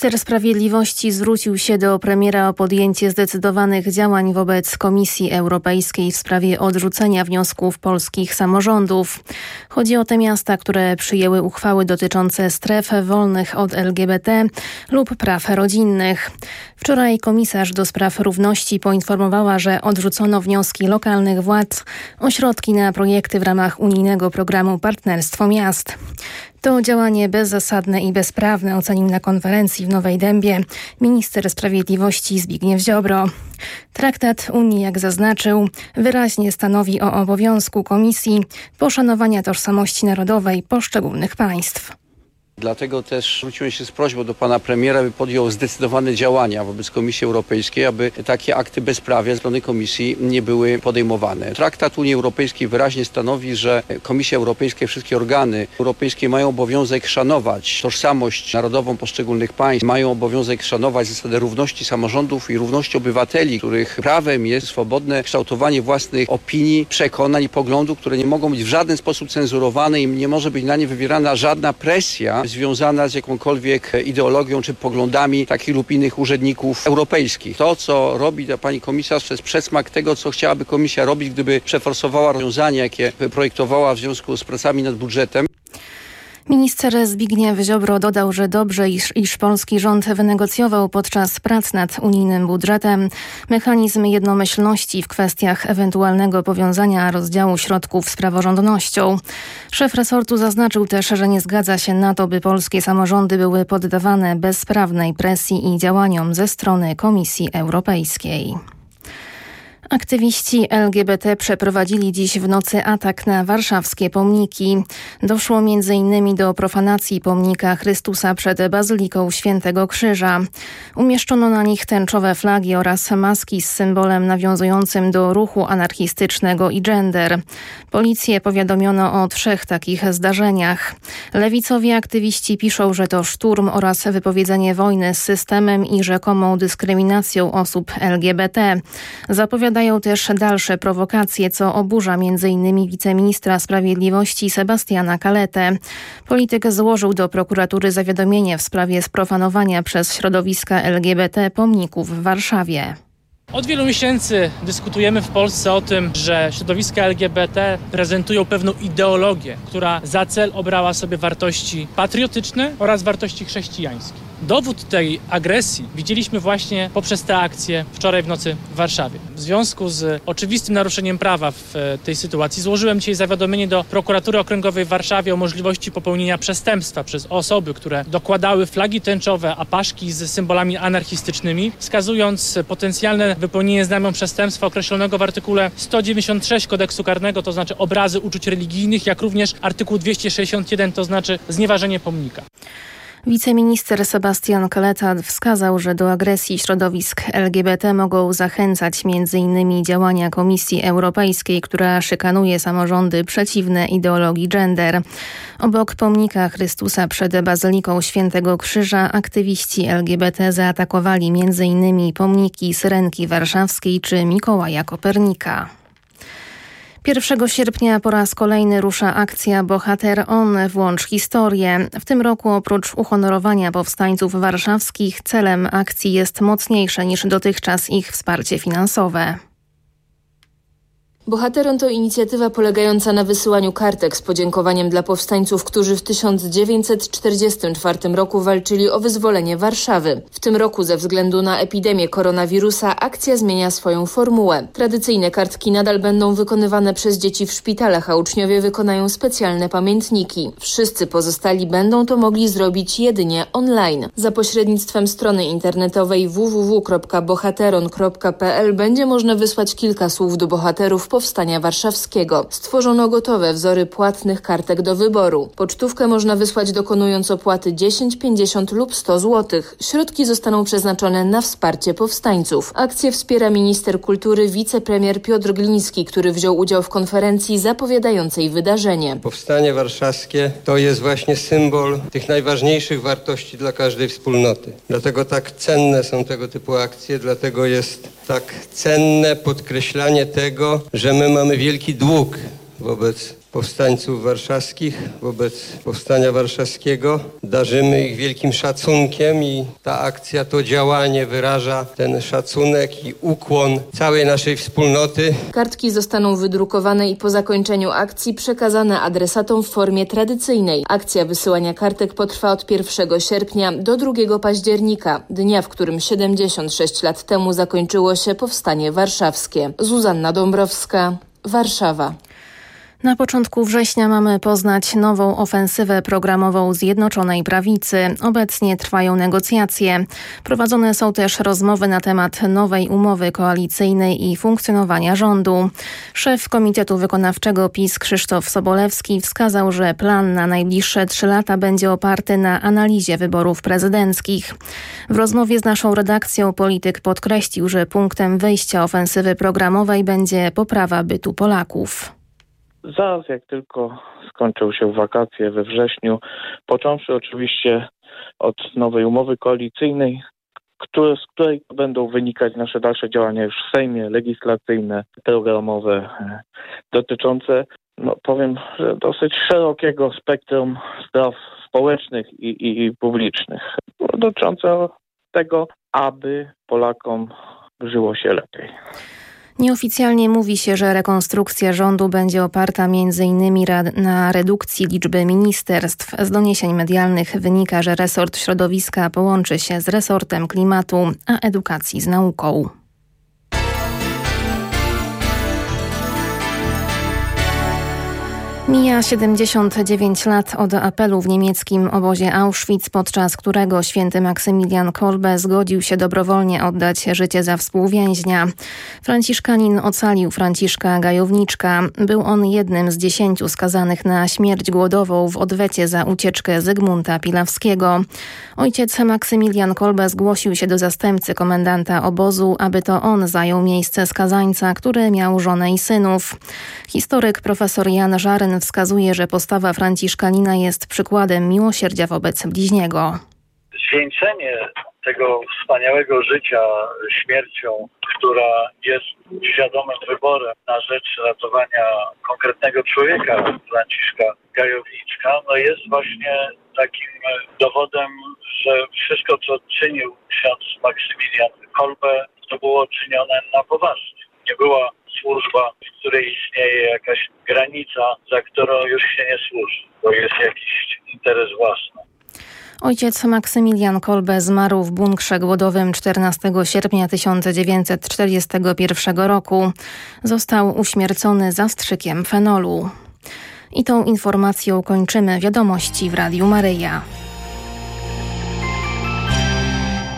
Minister Sprawiedliwości zwrócił się do premiera o podjęcie zdecydowanych działań wobec Komisji Europejskiej w sprawie odrzucenia wniosków polskich samorządów. Chodzi o te miasta, które przyjęły uchwały dotyczące stref wolnych od LGBT lub praw rodzinnych. Wczoraj komisarz do spraw równości poinformowała, że odrzucono wnioski lokalnych władz o środki na projekty w ramach unijnego programu Partnerstwo Miast. To działanie bezzasadne i bezprawne ocenił na konferencji w Nowej Dębie minister sprawiedliwości Zbigniew Ziobro. Traktat Unii, jak zaznaczył, wyraźnie stanowi o obowiązku Komisji poszanowania tożsamości narodowej poszczególnych państw. Dlatego też zwróciłem się z prośbą do pana premiera, by podjął zdecydowane działania wobec Komisji Europejskiej, aby takie akty bezprawia ze strony Komisji nie były podejmowane. Traktat Unii Europejskiej wyraźnie stanowi, że Komisja Europejska i wszystkie organy europejskie mają obowiązek szanować tożsamość narodową poszczególnych państw, mają obowiązek szanować zasadę równości samorządów i równości obywateli, których prawem jest swobodne kształtowanie własnych opinii, przekonań i poglądów, które nie mogą być w żaden sposób cenzurowane i nie może być na nie wywierana żadna presja związana z jakąkolwiek ideologią czy poglądami takich lub innych urzędników europejskich. To, co robi ta pani komisarz, to jest przesmak tego, co chciałaby komisja robić, gdyby przeforsowała rozwiązania, jakie wyprojektowała w związku z pracami nad budżetem. Minister Zbigniew Ziobro dodał, że dobrze, iż polski rząd wynegocjował podczas prac nad unijnym budżetem mechanizm jednomyślności w kwestiach ewentualnego powiązania rozdziału środków z praworządnością. Szef resortu zaznaczył też, że nie zgadza się na to, by polskie samorządy były poddawane bezprawnej presji i działaniom ze strony Komisji Europejskiej. Aktywiści LGBT przeprowadzili dziś w nocy atak na warszawskie pomniki. Doszło m.in. do profanacji pomnika Chrystusa przed Bazyliką Świętego Krzyża. Umieszczono na nich tęczowe flagi oraz maski z symbolem nawiązującym do ruchu anarchistycznego i gender. Policję powiadomiono o 3 takich zdarzeniach. Lewicowi aktywiści piszą, że to szturm oraz wypowiedzenie wojny z systemem i rzekomą dyskryminacją osób LGBT. Zapowiadają też dalsze prowokacje, co oburza m.in. wiceministra sprawiedliwości Sebastiana Kaletę. Polityk złożył do prokuratury zawiadomienie w sprawie sprofanowania przez środowiska LGBT pomników w Warszawie. Od wielu miesięcy dyskutujemy w Polsce o tym, że środowiska LGBT prezentują pewną ideologię, która za cel obrała sobie wartości patriotyczne oraz wartości chrześcijańskie. Dowód tej agresji widzieliśmy właśnie poprzez tę akcję wczoraj w nocy w Warszawie. W związku z oczywistym naruszeniem prawa w tej sytuacji złożyłem dzisiaj zawiadomienie do Prokuratury Okręgowej w Warszawie o możliwości popełnienia przestępstwa przez osoby, które dokładały flagi tęczowe, a paszki z symbolami anarchistycznymi, wskazując potencjalne wypełnienie znamion przestępstwa określonego w artykule 196 Kodeksu Karnego, to znaczy obrazy uczuć religijnych, jak również artykuł 261, to znaczy znieważenie pomnika. Wiceminister Sebastian Kaleta wskazał, że do agresji środowisk LGBT mogą zachęcać m.in. działania Komisji Europejskiej, która szykanuje samorządy przeciwne ideologii gender. Obok pomnika Chrystusa przed Bazyliką Świętego Krzyża aktywiści LGBT zaatakowali m.in. pomniki Syrenki Warszawskiej czy Mikołaja Kopernika. 1 sierpnia po raz kolejny rusza akcja Bohater On – Włącz Historię. W tym roku oprócz uhonorowania powstańców warszawskich celem akcji jest mocniejsze niż dotychczas ich wsparcie finansowe. Bohateron to inicjatywa polegająca na wysyłaniu kartek z podziękowaniem dla powstańców, którzy w 1944 roku walczyli o wyzwolenie Warszawy. W tym roku ze względu na epidemię koronawirusa akcja zmienia swoją formułę. Tradycyjne kartki nadal będą wykonywane przez dzieci w szpitalach, a uczniowie wykonają specjalne pamiętniki. Wszyscy pozostali będą to mogli zrobić jedynie online. Za pośrednictwem strony internetowej www.bohateron.pl będzie można wysłać kilka słów do bohaterów Powstania Warszawskiego. Stworzono gotowe wzory płatnych kartek do wyboru. Pocztówkę można wysłać dokonując opłaty 10, 50 lub 100 zł. Środki zostaną przeznaczone na wsparcie powstańców. Akcję wspiera minister kultury wicepremier Piotr Gliński, który wziął udział w konferencji zapowiadającej wydarzenie. Powstanie warszawskie to jest właśnie symbol tych najważniejszych wartości dla każdej wspólnoty. Dlatego tak cenne są tego typu akcje, dlatego jest tak cenne podkreślanie tego, że my mamy wielki dług wobec powstańców warszawskich, wobec Powstania Warszawskiego. Darzymy ich wielkim szacunkiem i ta akcja, to działanie wyraża ten szacunek i ukłon całej naszej wspólnoty. Kartki zostaną wydrukowane i po zakończeniu akcji przekazane adresatom w formie tradycyjnej. Akcja wysyłania kartek potrwa od 1 sierpnia do 2 października, dnia, w którym 76 lat temu zakończyło się Powstanie Warszawskie. Zuzanna Dąbrowska, Warszawa. Na początku września mamy poznać nową ofensywę programową Zjednoczonej Prawicy. Obecnie trwają negocjacje. Prowadzone są też rozmowy na temat nowej umowy koalicyjnej i funkcjonowania rządu. Szef Komitetu Wykonawczego PiS Krzysztof Sobolewski wskazał, że plan na najbliższe 3 lata będzie oparty na analizie wyborów prezydenckich. W rozmowie z naszą redakcją polityk podkreślił, że punktem wyjścia ofensywy programowej będzie poprawa bytu Polaków. Zaraz jak tylko skończą się wakacje we wrześniu, począwszy oczywiście od nowej umowy koalicyjnej, z której będą wynikać nasze dalsze działania już w Sejmie, legislacyjne, programowe, dotyczące, powiem, że dosyć szerokiego spektrum spraw społecznych i publicznych, dotyczące tego, aby Polakom żyło się lepiej. Nieoficjalnie mówi się, że rekonstrukcja rządu będzie oparta m.in. na redukcji liczby ministerstw. Z doniesień medialnych wynika, że resort środowiska połączy się z resortem klimatu, a edukacji z nauką. Mija 79 lat od apelu w niemieckim obozie Auschwitz, podczas którego święty Maksymilian Kolbe zgodził się dobrowolnie oddać życie za współwięźnia. Franciszkanin ocalił Franciszka Gajowniczka. Był on jednym z 10 skazanych na śmierć głodową w odwecie za ucieczkę Zygmunta Pilawskiego. Ojciec Maksymilian Kolbe zgłosił się do zastępcy komendanta obozu, aby to on zajął miejsce skazańca, który miał żonę i synów. Historyk profesor Jan Żaryn wskazuje, że postawa franciszkanina jest przykładem miłosierdzia wobec bliźniego. Zwieńczenie tego wspaniałego życia śmiercią, która jest świadomym wyborem na rzecz ratowania konkretnego człowieka, Franciszka Gajowniczka, jest właśnie takim dowodem, że wszystko, co czynił ksiądz Maksymilian Kolbe, to było czynione na poważnie. Nie była służba, w której istnieje jakaś granica, za którą już się nie służy, bo jest jakiś interes własny. Ojciec Maksymilian Kolbe zmarł w bunkrze głodowym 14 sierpnia 1941 roku. Został uśmiercony zastrzykiem fenolu. I tą informacją kończymy wiadomości w Radiu Maryja.